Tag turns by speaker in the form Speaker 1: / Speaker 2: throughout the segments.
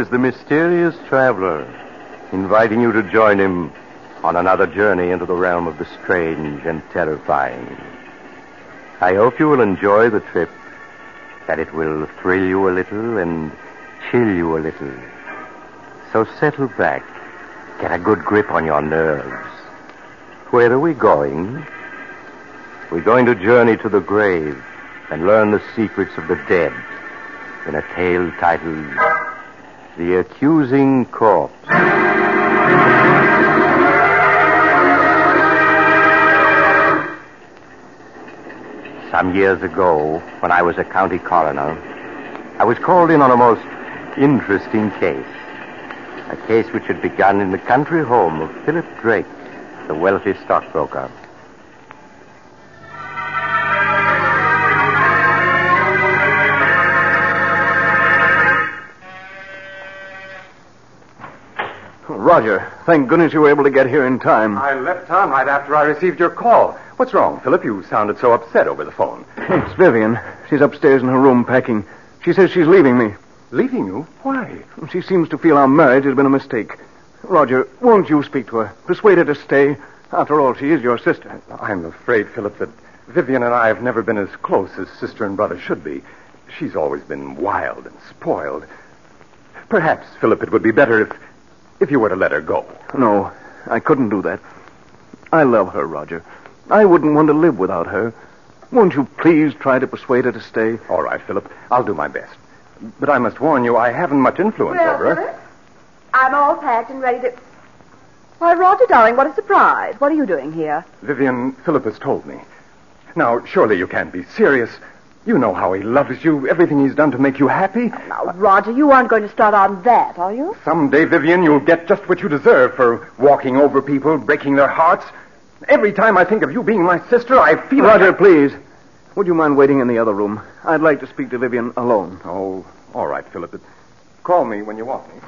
Speaker 1: is the mysterious traveler, inviting you to join him on another journey into the realm of the strange and terrifying. I hope you will enjoy the trip, that it will thrill you a little and chill you a little. So settle back, get a good grip on your nerves. Where are we going? We're going to journey to the grave and learn the secrets of the dead in a tale titled The Accusing Corpse. Some years ago, when I was a county coroner, I was called in on a most interesting case. A case which had begun in the country home of Philip Drake, the wealthy stockbroker.
Speaker 2: Roger, thank goodness you were able to get here in time.
Speaker 3: I left town right after I received your call. What's wrong, Philip? You sounded so upset over the phone.
Speaker 2: It's Vivian. She's upstairs in her room packing. She says she's leaving me.
Speaker 3: Leaving you? Why?
Speaker 2: She seems to feel our marriage has been a mistake. Roger, won't you speak to her? Persuade her to stay. After all, she is your sister.
Speaker 3: I'm afraid, Philip, that Vivian and I have never been as close as sister and brother should be. She's always been wild and spoiled. Perhaps, Philip, it would be better if you were to let her go.
Speaker 2: No, I couldn't do that. I love her, Roger. I wouldn't want to live without her. Won't you please try to persuade her to stay?
Speaker 3: All right, Philip. I'll do my best. But I must warn you, I haven't much influence over her.
Speaker 4: Philip, I'm all packed and ready to... Why, Roger, darling, what a surprise. What are you doing here?
Speaker 3: Vivian, Philip has told me. Now, surely you can't be serious. You know how he loves you, everything he's done to make you happy.
Speaker 4: Now, Roger, you aren't going to start on that, are you?
Speaker 3: Someday, Vivian, you'll get just what you deserve for walking over people, breaking their hearts. Every time I think of you being my sister, I feel...
Speaker 2: Roger, please. Would you mind waiting in the other room? I'd like to speak to Vivian alone.
Speaker 3: Oh, all right, Philip. Call me when you want me.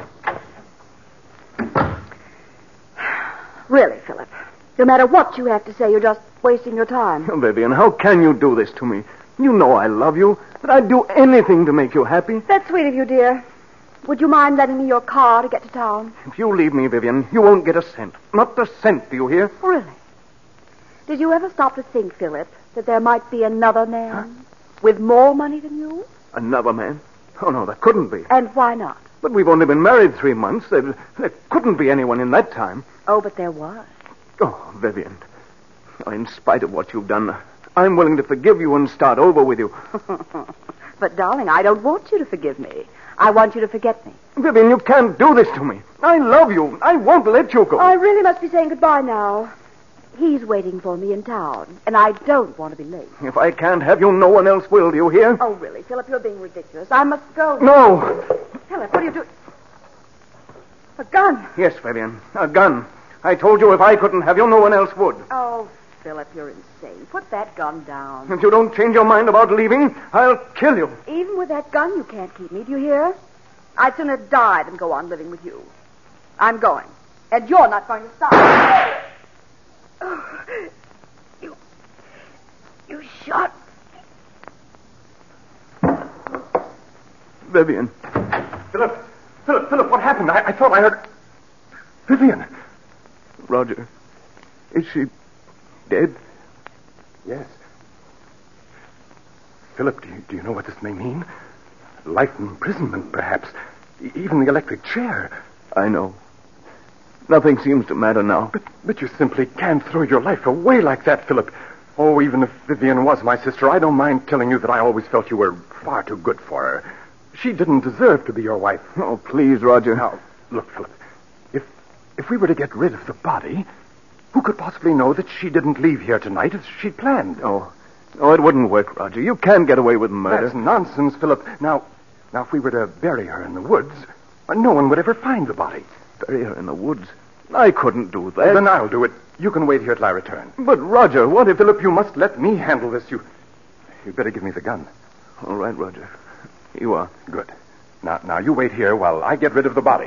Speaker 4: Really, Philip, no matter what you have to say, you're just wasting your time.
Speaker 2: Vivian, how can you do this to me? You know I love you, that I'd do anything to make you happy.
Speaker 4: That's sweet of you, dear. Would you mind lending me your car to get to town?
Speaker 2: If you leave me, Vivian, you won't get a cent. Not a cent, do you hear?
Speaker 4: Really? Did you ever stop to think, Philip, that there might be another man with more money than you?
Speaker 2: Another man? Oh, no, that couldn't be.
Speaker 4: And why not?
Speaker 2: But we've only been married 3 months. There couldn't be anyone in that time.
Speaker 4: Oh, but there was.
Speaker 2: Oh, Vivian, in spite of what you've done, I'm willing to forgive you and start over with you.
Speaker 4: But, darling, I don't want you to forgive me. I want you to forget me.
Speaker 2: Vivian, you can't do this to me. I love you. I won't let you go.
Speaker 4: I really must be saying goodbye now. He's waiting for me in town, and I don't want to be late.
Speaker 2: If I can't have you, no one else will, do you hear?
Speaker 4: Oh, really, Philip, you're being ridiculous. I must go.
Speaker 2: No.
Speaker 4: Philip, what are you doing? A gun.
Speaker 2: Yes, Vivian, a gun. I told you if I couldn't have you, no one else would.
Speaker 4: Oh, Philip, you're insane. Put that gun down.
Speaker 2: If you don't change your mind about leaving, I'll kill you.
Speaker 4: Even with that gun, you can't keep me. Do you hear? I'd sooner die than go on living with you. I'm going. And you're not going to stop. You shot me.
Speaker 2: Vivian.
Speaker 3: Philip, what happened? I thought I heard... Vivian.
Speaker 2: Roger, is she dead?
Speaker 3: Yes. Philip, do you know what this may mean? Life imprisonment, perhaps. Even the electric chair.
Speaker 2: I know. Nothing seems to matter now.
Speaker 3: But you simply can't throw your life away like that, Philip. Oh, even if Vivian was my sister, I don't mind telling you that I always felt you were far too good for her. She didn't deserve to be your wife.
Speaker 2: Oh, please, Roger.
Speaker 3: Now, look, Philip, if we were to get rid of the body, who could possibly know that she didn't leave here tonight as she'd planned?
Speaker 2: Oh, it wouldn't work, Roger. You can't get away with murder.
Speaker 3: That's nonsense, Philip. Now, if we were to bury her in the woods, no one would ever find the body.
Speaker 2: Bury her in the woods? I couldn't do that.
Speaker 3: Well, then I'll do it. You can wait here till I return.
Speaker 2: But, Roger, what if...
Speaker 3: Philip, you must let me handle this. You'd better give me the gun.
Speaker 2: All right, Roger. You are.
Speaker 3: Good. Now, you wait here while I get rid of the body.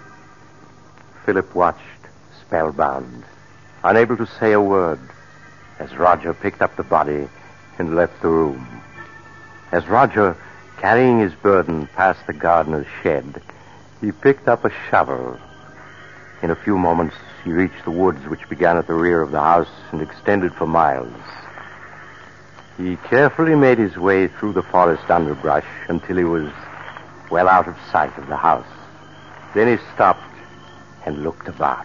Speaker 1: Philip watched, spellbound, unable to say a word. as Roger picked up the body and left the room. As Roger, carrying his burden, passed the gardener's shed, he picked up a shovel. In a few moments, he reached the woods which began at the rear of the house and extended for miles. He carefully made his way through the forest underbrush until he was well out of sight of the house. Then he stopped and looked about.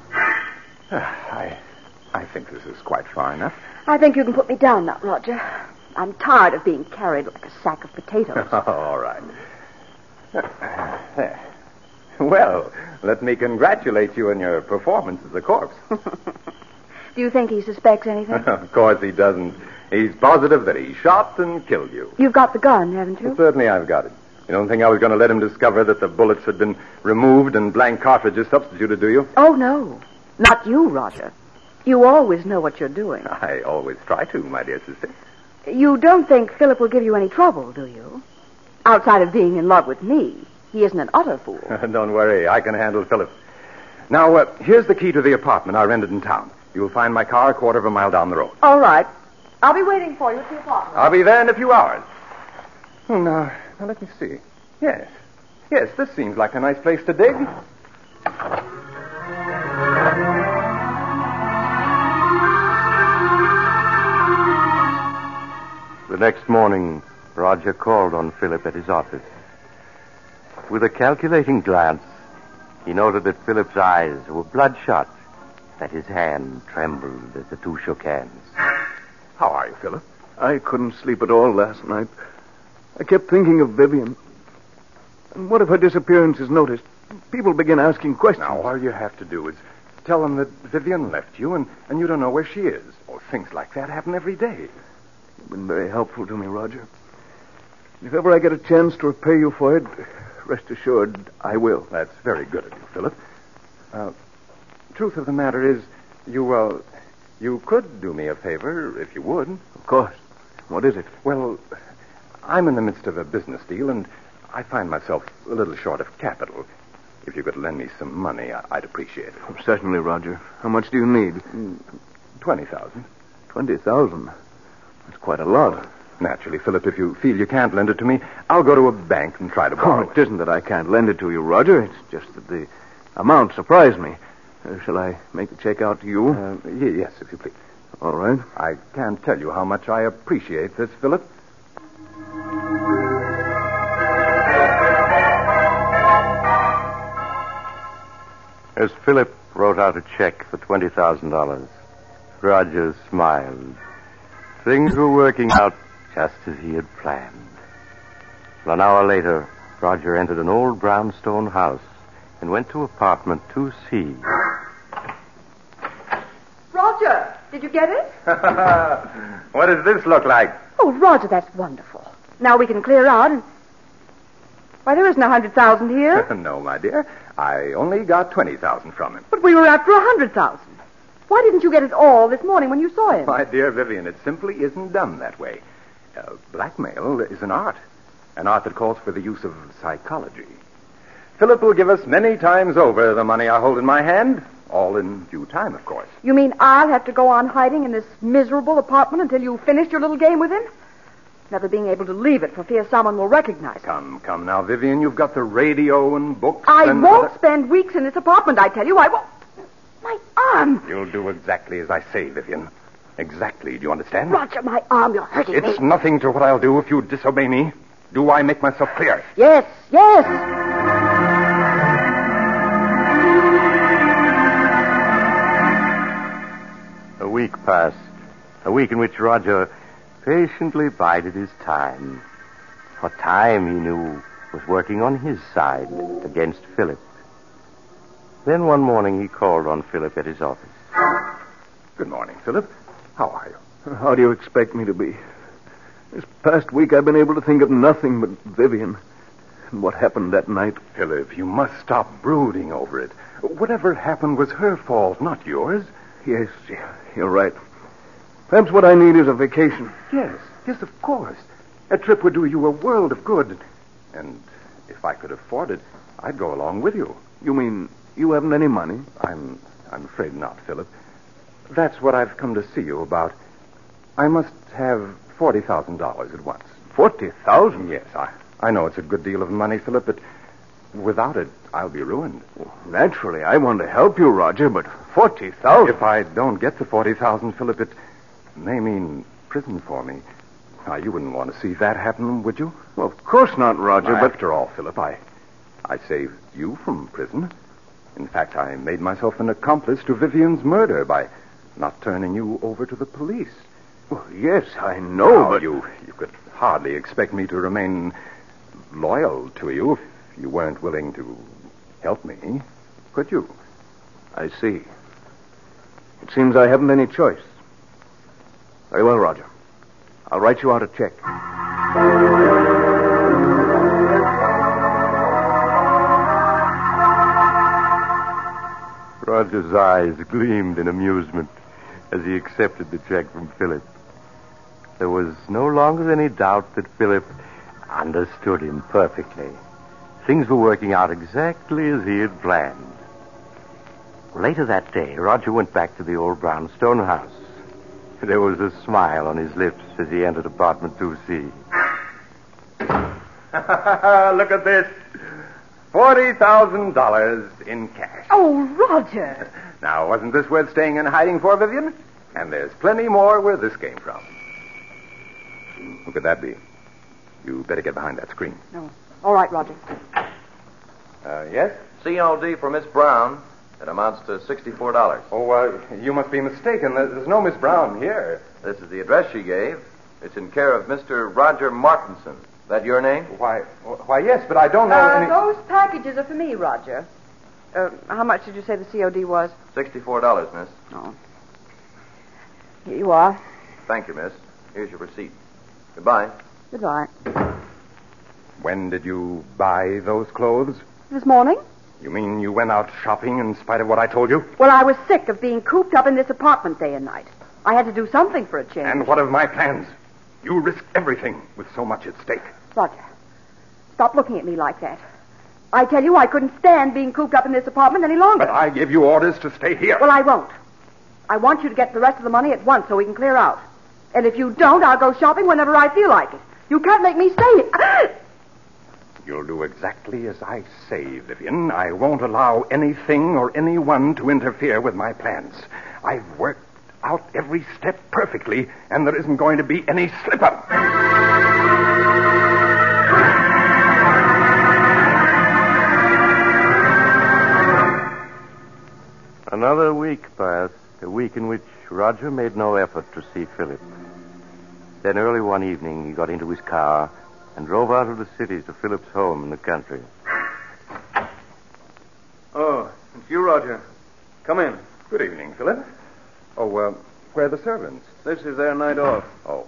Speaker 3: I think this is quite far enough.
Speaker 4: I think you can put me down now, Roger. I'm tired of being carried like a sack of potatoes.
Speaker 3: All right. There. Well, let me congratulate you on your performance as a corpse.
Speaker 4: Do you think he suspects anything?
Speaker 3: Of course he doesn't. He's positive that he shot and killed you.
Speaker 4: You've got the gun, haven't you?
Speaker 3: Well, certainly I've got it. You don't think I was going to let him discover that the bullets had been removed and blank cartridges substituted, do you?
Speaker 4: Oh, no. Not you, Roger. You always know what you're doing.
Speaker 3: I always try to, my dear sister.
Speaker 4: You don't think Philip will give you any trouble, do you? Outside of being in love with me, he isn't an utter fool.
Speaker 3: Don't worry, I can handle Philip. Now, here's the key to the apartment I rented in town. You'll find my car a quarter of a mile down the road.
Speaker 4: All right. I'll be waiting for you at the apartment.
Speaker 3: I'll be there in a few hours. Now, let me see. Yes, this seems like a nice place to dig.
Speaker 1: The next morning, Roger called on Philip at his office. With a calculating glance, he noted that Philip's eyes were bloodshot, that his hand trembled as the two shook hands.
Speaker 3: How are you, Philip?
Speaker 2: I couldn't sleep at all last night. I kept thinking of Vivian. And what if her disappearance is noticed? People begin asking questions.
Speaker 3: Now, all you have to do is tell them that Vivian left you and you don't know where she is. Oh, things like that happen every day.
Speaker 2: You've been very helpful to me, Roger. If ever I get a chance to repay you for it, rest assured I will.
Speaker 3: That's very good of you, Philip. Truth of the matter is, you could do me a favor if you would.
Speaker 2: Of course. What is it?
Speaker 3: Well, I'm in the midst of a business deal, and I find myself a little short of capital. If you could lend me some money, I'd appreciate it.
Speaker 2: Oh, certainly, Roger. How much do you need?
Speaker 3: 20,000.
Speaker 2: 20,000? That's quite a lot.
Speaker 3: Naturally, Philip, if you feel you can't lend it to me, I'll go to a bank and try to borrow
Speaker 2: it. It isn't that I can't lend it to you, Roger. It's just that the amount surprised me. Shall I make the check out to you?
Speaker 3: Yes, if you please.
Speaker 2: All right.
Speaker 3: I can't tell you how much I appreciate this, Philip.
Speaker 1: As Philip wrote out a check for $20,000, Roger smiled. Things were working out just as he had planned. An hour later, Roger entered an old brownstone house and went to apartment 2C.
Speaker 4: Roger, did you get it?
Speaker 3: What does this look like?
Speaker 4: Oh, Roger, that's wonderful. Now we can clear out and... Why, there isn't 100,000 here.
Speaker 3: No, my dear. I only got 20,000 from him.
Speaker 4: But we were after 100,000. Why didn't you get it all this morning when you saw him?
Speaker 3: My dear Vivian, it simply isn't done that way. Blackmail is an art that calls for the use of psychology. Philip will give us many times over the money I hold in my hand, all in due time, of course.
Speaker 4: You mean I'll have to go on hiding in this miserable apartment until you finish your little game with him? Never being able to leave it for fear someone will recognize it.
Speaker 3: Come now, Vivian. You've got the radio and books.
Speaker 4: I won't spend weeks in this apartment, I tell you. I won't. My arm.
Speaker 3: You'll do exactly as I say, Vivian. Exactly. Do you understand?
Speaker 4: Roger, my arm. You're hurting me.
Speaker 3: It's nothing to what I'll do if you disobey me. Do I make myself clear?
Speaker 4: Yes, yes.
Speaker 1: A week passed. A week in which Roger patiently bided his time. For time, he knew, was working on his side against Philip. Then one morning he called on Philip at his office.
Speaker 3: Good morning, Philip. How are you?
Speaker 2: How do you expect me to be? This past week I've been able to think of nothing but Vivian and what happened that night.
Speaker 3: Philip, you must stop brooding over it. Whatever happened was her fault, not yours.
Speaker 2: Yes, you're right. Perhaps what I need is a vacation.
Speaker 3: Yes, of course. A trip would do you a world of good. And if I could afford it, I'd go along with you.
Speaker 2: You mean you haven't any money?
Speaker 3: I'm afraid not, Philip. That's what I've come to see you about. I must have $40,000 at once.
Speaker 2: 40,000?
Speaker 3: Yes, I know it's a good deal of money, Philip, but without it, I'll be ruined.
Speaker 2: Well, naturally, I want to help you, Roger, but 40,000?
Speaker 3: If I don't get the 40,000, Philip, it may mean prison for me. Now, you wouldn't want to see that happen, would you?
Speaker 2: Well, of course not, Roger, but...
Speaker 3: After all, Philip, I saved you from prison. In fact, I made myself an accomplice to Vivian's murder by not turning you over to the police.
Speaker 2: Well, yes, I know,
Speaker 3: Now,
Speaker 2: but...
Speaker 3: You could hardly expect me to remain loyal to you if you weren't willing to help me, could you?
Speaker 2: I see. It seems I haven't any choice. Very well, Roger. I'll write you out a check.
Speaker 1: Roger's eyes gleamed in amusement as he accepted the check from Philip. There was no longer any doubt that Philip understood him perfectly. Things were working out exactly as he had planned. Later that day, Roger went back to the old brownstone house. There was a smile on his lips as he entered apartment 2C.
Speaker 3: Look at this. $40,000 in cash.
Speaker 4: Oh, Roger.
Speaker 3: Now, wasn't this worth staying in hiding for, Vivian? And there's plenty more where this came from. Who could that be? You better get behind that screen.
Speaker 4: No. All right, Roger.
Speaker 3: Yes?
Speaker 5: COD for Miss Brown. It amounts to $64.
Speaker 3: Oh, you must be mistaken. There's no Miss Brown here.
Speaker 5: This is the address she gave. It's in care of Mr. Roger Martinson. That your name?
Speaker 3: Why, yes, but I don't know any...
Speaker 4: Those packages are for me, Roger. How much did you say the COD was?
Speaker 5: $64, miss.
Speaker 4: Oh. Here you are.
Speaker 5: Thank you, miss. Here's your receipt. Goodbye.
Speaker 4: Goodbye.
Speaker 3: When did you buy those clothes?
Speaker 4: This morning?
Speaker 3: You mean you went out shopping in spite of what I told you?
Speaker 4: Well, I was sick of being cooped up in this apartment day and night. I had to do something for a change.
Speaker 3: And what of my plans? You risked everything with so much at stake.
Speaker 4: Roger, stop looking at me like that. I tell you, I couldn't stand being cooped up in this apartment any longer.
Speaker 3: But I gave you orders to stay here.
Speaker 4: Well, I won't. I want you to get the rest of the money at once so we can clear out. And if you don't, I'll go shopping whenever I feel like it. You can't make me stay here.
Speaker 3: You'll do exactly as I say, Vivian. I won't allow anything or anyone to interfere with my plans. I've worked out every step perfectly, and there isn't going to be any slip-up.
Speaker 1: Another week passed, a week in which Roger made no effort to see Philip. Then early one evening, he got into his car and drove out of the city to Philip's home in the country.
Speaker 2: Oh, it's you, Roger. Come in.
Speaker 3: Good evening, Philip. Oh, where are the servants?
Speaker 2: This is their night off.
Speaker 3: Oh.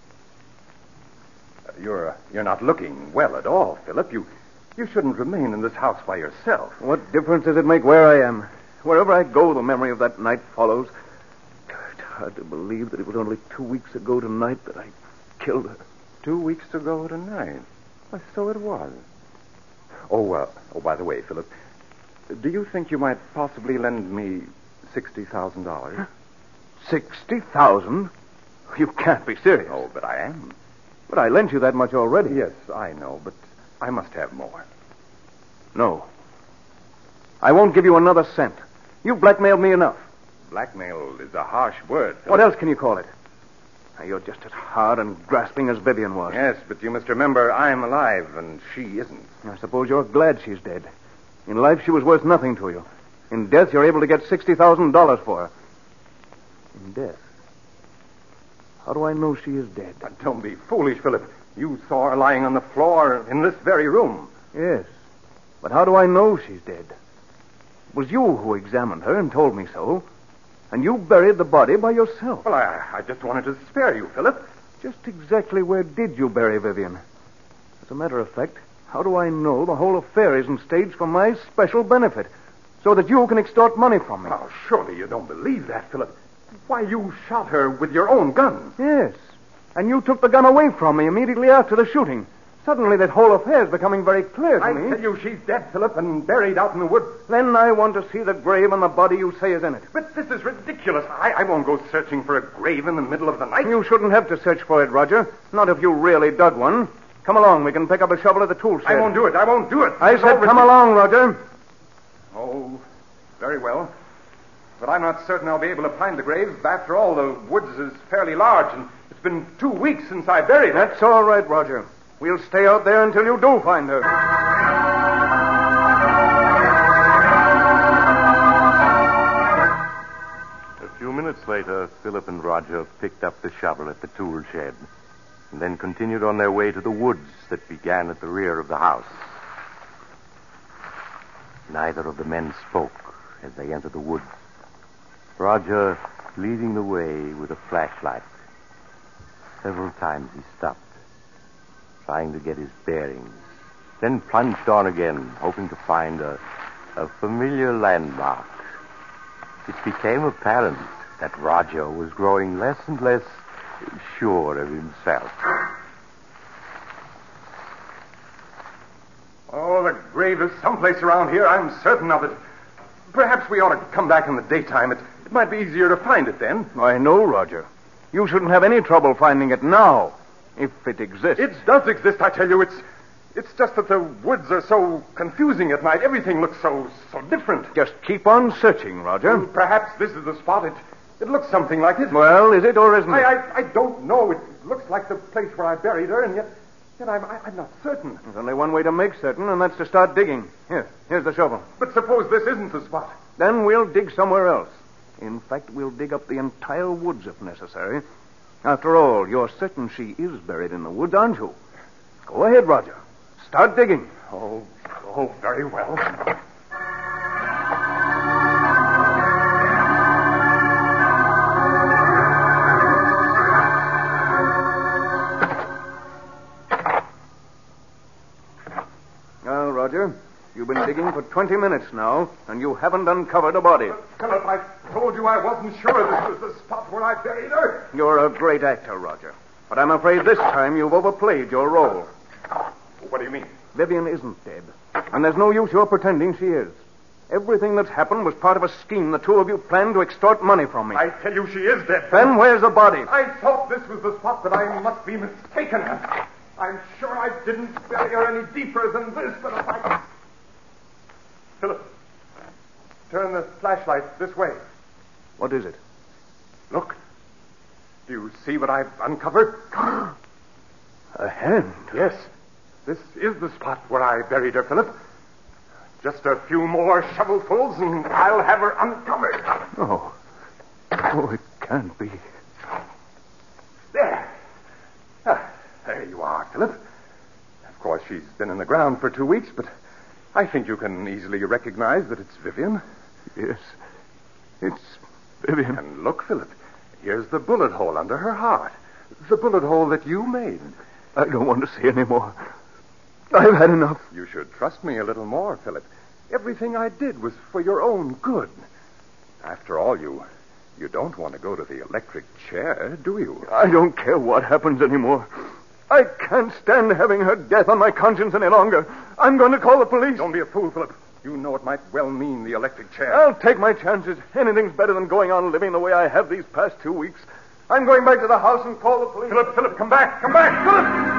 Speaker 3: You're not looking well at all, Philip. You shouldn't remain in this house by yourself.
Speaker 2: What difference does it make where I am? Wherever I go, the memory of that night follows. It's hard to believe that it was only 2 weeks ago tonight that I killed her.
Speaker 3: 2 weeks ago tonight? Why, so it was. Oh, by the way, Philip, do you think you might possibly lend me $60,000?
Speaker 2: 60,000? You can't be serious.
Speaker 3: Oh, but I am.
Speaker 2: But I lent you that much already.
Speaker 3: Yes, I know, but I must have more.
Speaker 2: No. I won't give you another cent. You've blackmailed me enough.
Speaker 3: Blackmail is a harsh word, Philip.
Speaker 2: What else can you call it? Now, you're just as hard and grasping as Vivian was.
Speaker 3: Yes, but you must remember I'm alive and she isn't.
Speaker 2: I suppose you're glad she's dead. In life, she was worth nothing to you. In death, you're able to get $60,000 for her. In death? How do I know she is dead?
Speaker 3: But don't be foolish, Philip. You saw her lying on the floor in this very room.
Speaker 2: Yes. But how do I know she's dead? It was you who examined her and told me so. And you buried the body by yourself.
Speaker 3: Well, I just wanted to spare you, Philip.
Speaker 2: Just exactly where did you bury Vivian? As a matter of fact, how do I know the whole affair isn't staged for my special benefit, so that you can extort money from me?
Speaker 3: Oh, surely you don't believe that, Philip. Why, you shot her with your own gun.
Speaker 2: Yes. And you took the gun away from me immediately after the shooting, Suddenly that whole affair is becoming very clear to
Speaker 3: I
Speaker 2: me.
Speaker 3: tell you, she's dead, Philip, and buried out in the woods.
Speaker 2: Then I want to see the grave and the body you say is in it.
Speaker 3: But this is ridiculous. I won't go searching for a grave in the middle of the night.
Speaker 2: You shouldn't have to search for it, Roger. Not if you really dug one. Come along. We can pick up a shovel at the tool shed.
Speaker 3: I won't do it.
Speaker 2: I said come along, Roger.
Speaker 3: Oh, very well. But I'm not certain I'll be able to find the grave. After all, the woods is fairly large, and it's been 2 weeks since I buried her.
Speaker 2: That's all right, Roger. We'll stay out there until you do find her.
Speaker 1: A few minutes later, Philip and Roger picked up the shovel at the tool shed and then continued on their way to the woods that began at the rear of the house. Neither of the men spoke as they entered the woods. Roger leading the way with a flashlight. Several times he stopped, trying to get his bearings, then plunged on again, hoping to find a familiar landmark. It became apparent that Roger was growing less and less sure of himself.
Speaker 3: Oh, the grave is someplace around here. I'm certain of it. Perhaps we ought to come back in the daytime. It might be easier to find it then.
Speaker 2: I know, Roger. You shouldn't have any trouble finding it now, if it exists.
Speaker 3: It does exist, I tell you. It's just that the woods are so confusing at night. Everything looks so different.
Speaker 2: Just keep on searching, Roger.
Speaker 3: Perhaps this is the spot. It looks something like it.
Speaker 2: Well, is it or isn't it?
Speaker 3: I don't know. It looks like the place where I buried her, and yet I'm not certain.
Speaker 2: There's only one way to make certain, and that's to start digging. Here's the shovel.
Speaker 3: But suppose this isn't the spot.
Speaker 2: Then we'll dig somewhere else. In fact, we'll dig up the entire woods if necessary. After all, you're certain she is buried in the woods, aren't you? Go ahead, Roger. Start digging.
Speaker 3: Oh, very well.
Speaker 2: Now, Roger, you've been digging for 20 minutes now, and you haven't uncovered a body.
Speaker 3: Philip, I told you I wasn't sure this was the spot where I buried her.
Speaker 2: You're a great actor, Roger. But I'm afraid this time you've overplayed your role.
Speaker 3: What do you mean?
Speaker 2: Vivian isn't dead. And there's no use your pretending she is. Everything that's happened was part of a scheme the two of you planned to extort money from me.
Speaker 3: I tell you she is dead.
Speaker 2: Then where's the body?
Speaker 3: I thought this was the spot, but I must be mistaken. I'm sure I didn't bury her any deeper than this, but if I... Philip, turn the flashlight this way.
Speaker 2: What is it?
Speaker 3: Look. Do you see what I've uncovered?
Speaker 2: A hand.
Speaker 3: Yes. This is the spot where I buried her, Philip. Just a few more shovelfuls and I'll have her uncovered.
Speaker 2: Oh. Oh, it can't be.
Speaker 3: There. There you are, Philip. Of course, she's been in the ground for 2 weeks, but I think you can easily recognize that it's Vivian.
Speaker 2: Yes. It's Vivian.
Speaker 3: And look, Philip, here's the bullet hole under her heart. The bullet hole that you made.
Speaker 2: I don't want to see any more. I've had enough.
Speaker 3: You should trust me a little more, Philip. Everything I did was for your own good. After all, you don't want to go to the electric chair, do you?
Speaker 2: I don't care what happens anymore. I can't stand having her death on my conscience any longer. I'm going to call the police.
Speaker 3: Don't be a fool, Philip. You know it might well mean the electric chair.
Speaker 2: I'll take my chances. Anything's better than going on living the way I have these past 2 weeks. I'm going back to the house and call the police.
Speaker 3: Philip, come back. Come back, Philip!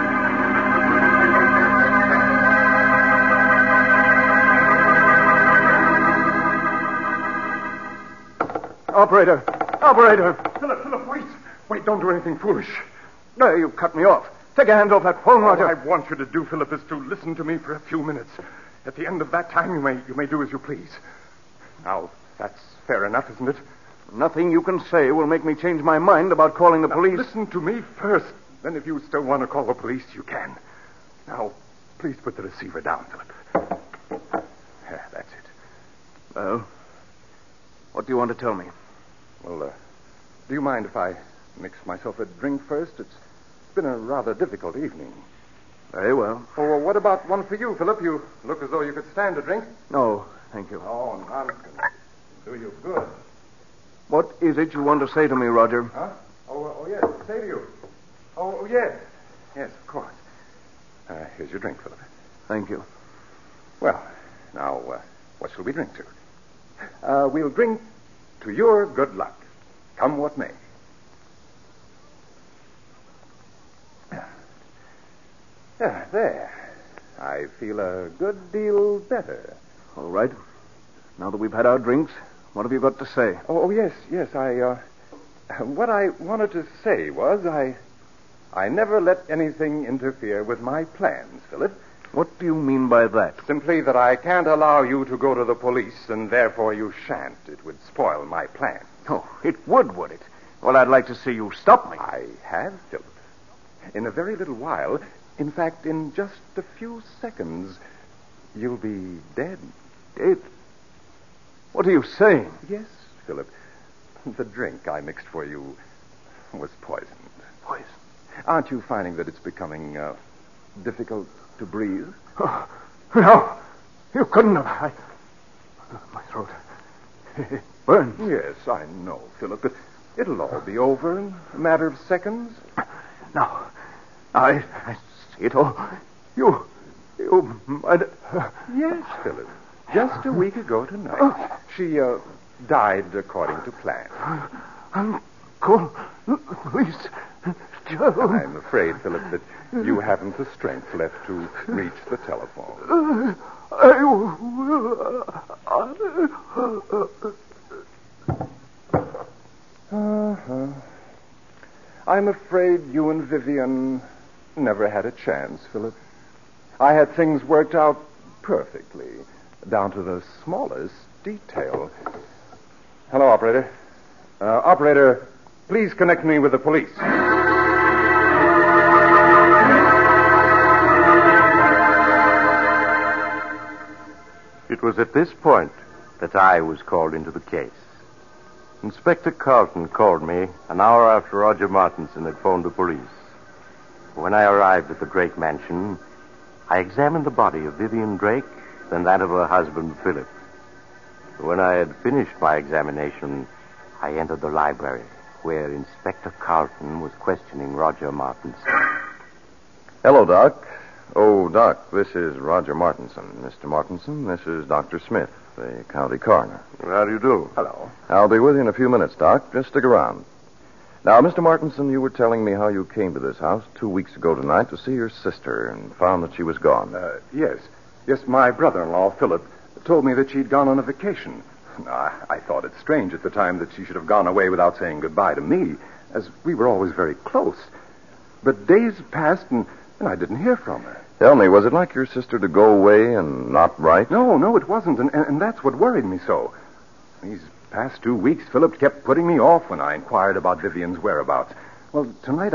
Speaker 2: Operator!
Speaker 3: Philip, wait. Wait, don't do anything foolish.
Speaker 2: No, you cut me off. Take your hands off that phone, Roger.
Speaker 3: What I want you to do, Philip, is to listen to me for a few minutes. At the end of that time, you may do as you please. Now, that's fair enough, isn't it?
Speaker 2: Nothing you can say will make me change my mind about calling the police.
Speaker 3: Listen to me first. Then if you still want to call the police, you can. Now, please put the receiver down, Philip. That's it.
Speaker 2: Well, what do you want to tell me?
Speaker 3: Well, do you mind if I mix myself a drink first? It's been a rather difficult evening.
Speaker 2: Very well.
Speaker 3: Oh, well, what about one for you, Philip? You look as though you could stand a drink.
Speaker 2: No, thank you.
Speaker 3: Oh, nonsense. Do you good.
Speaker 2: What is it you want to say to me, Roger?
Speaker 3: Huh? Oh, yes. Say to you. Oh, yes. Yes, of course. Here's your drink, Philip.
Speaker 2: Thank you.
Speaker 3: Well, now, what shall we drink to? We'll drink to your good luck, come what may. There. I feel a good deal better.
Speaker 2: All right. Now that we've had our drinks, what have you got to say?
Speaker 3: Oh, yes. What I wanted to say was I never let anything interfere with my plans, Philip.
Speaker 2: What do you mean by that?
Speaker 3: Simply that I can't allow you to go to the police, and therefore you shan't. It would spoil my plans.
Speaker 2: Oh, it would it? Well, I'd like to see you stop me.
Speaker 3: I have, Philip. In a very little while, in fact, in just a few seconds, you'll be dead.
Speaker 2: Dead? What are you saying?
Speaker 3: Yes, Philip. The drink I mixed for you was poisoned.
Speaker 2: Poison?
Speaker 3: Aren't you finding that it's becoming difficult to breathe?
Speaker 2: Oh, no. You couldn't have. My throat. It burns.
Speaker 3: Yes, I know, Philip, but it'll all be over in a matter of seconds.
Speaker 2: Now, I see it all. You murdered her.
Speaker 3: Yes, Philip. Just a week ago tonight, she died according to plan.
Speaker 2: Uncle, please, Joe.
Speaker 3: I'm afraid, Philip, that you haven't the strength left to reach the telephone.
Speaker 2: I will.
Speaker 3: I'm afraid you and Vivian never had a chance, Philip. I had things worked out perfectly, down to the smallest detail. Hello, operator. Operator, please connect me with the police.
Speaker 1: It was at this point that I was called into the case. Inspector Carlton called me an hour after Roger Martinson had phoned the police. When I arrived at the Drake mansion, I examined the body of Vivian Drake, then that of her husband, Philip. When I had finished my examination, I entered the library, where Inspector Carlton was questioning Roger Martinson.
Speaker 5: Hello, Doc. Oh, Doc, this is Roger Martinson. Mr. Martinson, this is Dr. Smith, the county coroner.
Speaker 1: How do you do?
Speaker 3: Hello.
Speaker 5: I'll be with you in a few minutes, Doc. Just stick around. Now, Mr. Martinson, you were telling me how you came to this house 2 weeks ago tonight to see your sister and found that she was gone.
Speaker 3: Yes. Yes, my brother-in-law, Philip, told me that she'd gone on a vacation. Now, I thought it strange at the time that she should have gone away without saying goodbye to me, as we were always very close. But days passed, and I didn't hear from her.
Speaker 5: Tell me, was it like your sister to go away and not write?
Speaker 3: No, it wasn't, and that's what worried me so. These past 2 weeks, Philip kept putting me off when I inquired about Vivian's whereabouts. Well, tonight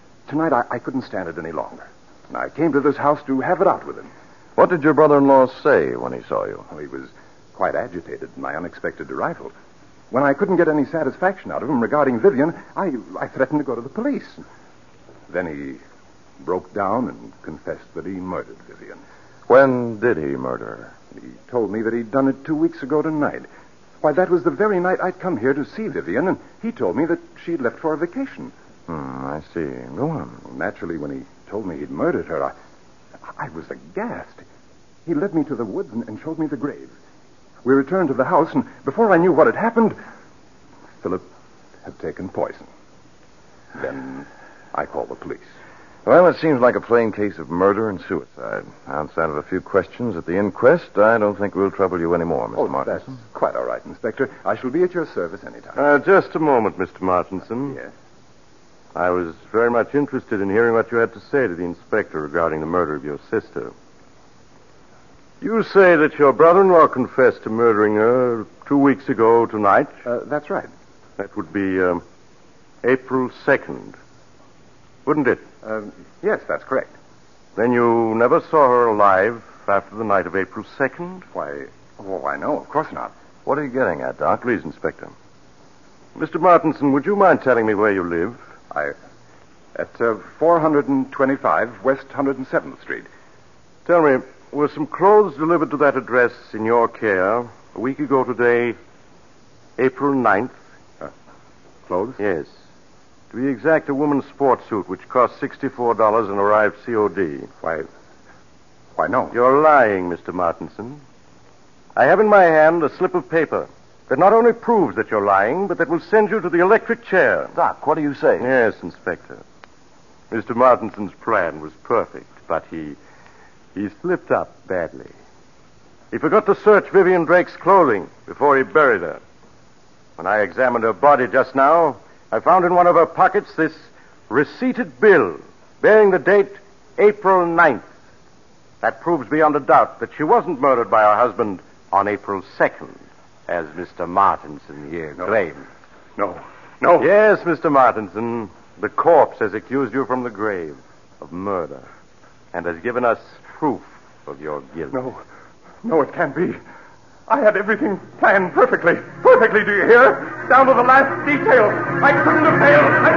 Speaker 3: I couldn't stand it any longer. And I came to this house to have it out with him.
Speaker 5: What did your brother-in-law say when he saw you?
Speaker 3: Well, he was quite agitated at my unexpected arrival. When I couldn't get any satisfaction out of him regarding Vivian, I threatened to go to the police. Then he broke down and confessed that he murdered Vivian.
Speaker 5: When did he murder her?
Speaker 3: He told me that he'd done it 2 weeks ago tonight. Why, that was the very night I'd come here to see Vivian, and he told me that she'd left for a vacation.
Speaker 5: I see. Go on.
Speaker 3: Well, naturally, when he told me he'd murdered her, I was aghast. He led me to the woods and showed me the grave. We returned to the house, and before I knew what had happened, Philip had taken poison. Then I called the police.
Speaker 5: Well, it seems like a plain case of murder and suicide. Outside of a few questions at the inquest, I don't think we'll trouble you anymore, Mr. Martinson.
Speaker 3: That's quite all right, Inspector. I shall be at your service anytime.
Speaker 1: Just a moment, Mr. Martinson.
Speaker 3: Yes.
Speaker 1: I was very much interested in hearing what you had to say to the inspector regarding the murder of your sister. You say that your brother-in-law confessed to murdering her 2 weeks ago tonight?
Speaker 3: That's right.
Speaker 1: That would be April 2nd, wouldn't it?
Speaker 3: Yes, that's correct.
Speaker 1: Then you never saw her alive after the night of April 2nd?
Speaker 3: Why, no, of course not.
Speaker 5: What are you getting at, Doc?
Speaker 1: Please, Inspector. Mr. Martinson, would you mind telling me where you live?
Speaker 3: At 425 West 107th Street.
Speaker 1: Tell me, were some clothes delivered to that address in your care a week ago today, April 9th?
Speaker 3: Clothes?
Speaker 1: Yes. To be exact, a woman's sports suit, which cost $64 and arrived COD.
Speaker 3: Why, Why, no.
Speaker 1: You're lying, Mr. Martinson. I have in my hand a slip of paper that not only proves that you're lying, but that will send you to the electric chair.
Speaker 5: Doc, what are you saying?
Speaker 1: Yes, Inspector. Mr. Martinson's plan was perfect, but he slipped up badly. He forgot to search Vivian Drake's clothing before he buried her. When I examined her body just now, I found in one of her pockets this receipted bill bearing the date April 9th. That proves beyond a doubt that she wasn't murdered by her husband on April 2nd, as Mr. Martinson here claimed.
Speaker 3: No.
Speaker 1: Yes, Mr. Martinson, the corpse has accused you from the grave of murder and has given us proof of your guilt.
Speaker 3: No, it can't be. I had everything planned perfectly. Perfectly, do you hear? Down to the last detail. I couldn't have failed. I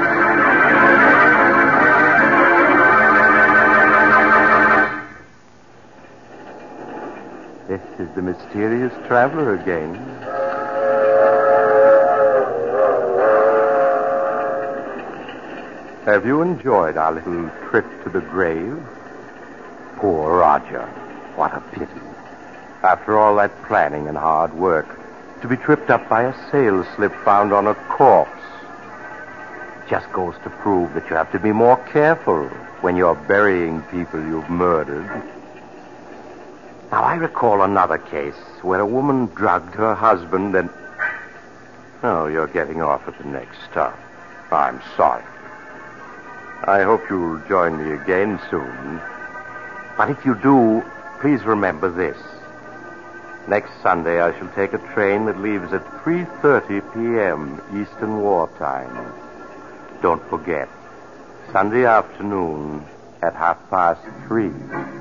Speaker 3: couldn't.
Speaker 1: This is the mysterious traveler again. Have you enjoyed our little trip to the grave? Poor Roger. What a pity. After all that planning and hard work, to be tripped up by a sail slip found on a corpse. It just goes to prove that you have to be more careful when you're burying people you've murdered. Now, I recall another case where a woman drugged her husband and... Oh, you're getting off at the next stop. I'm sorry. I hope you'll join me again soon. But if you do, please remember this. Next Sunday, I shall take a train that leaves at 3:30 p.m. Eastern Wartime. Don't forget, Sunday afternoon at 3:30.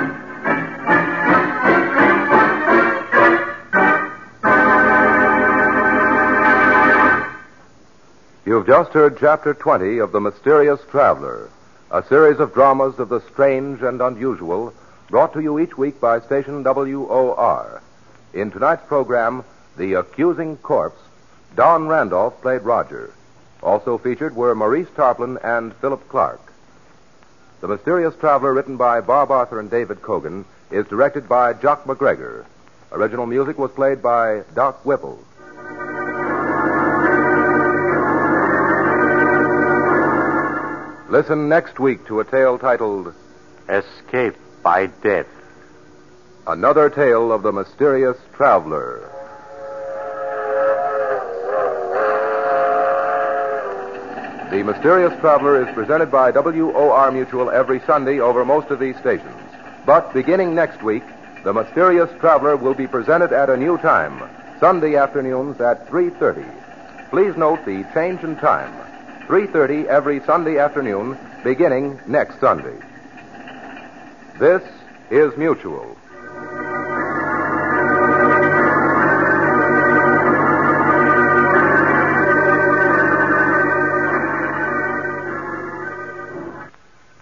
Speaker 6: You've just heard Chapter 20 of The Mysterious Traveler, a series of dramas of the strange and unusual, brought to you each week by station WOR. In tonight's program, The Accusing Corpse, Don Randolph played Roger. Also featured were Maurice Tarplin and Philip Clark. The Mysterious Traveler, written by Bob Arthur and David Cogan, is directed by Jock McGregor. Original music was played by Doc Whipple. Listen next week to a tale titled
Speaker 1: Escape by Death.
Speaker 6: Another Tale of the Mysterious Traveler. The Mysterious Traveler is presented by WOR Mutual every Sunday over most of these stations. But beginning next week, The Mysterious Traveler will be presented at a new time, Sunday afternoons at 3:30. Please note the change in time. 3:30 every Sunday afternoon, beginning next Sunday. This is Mutual.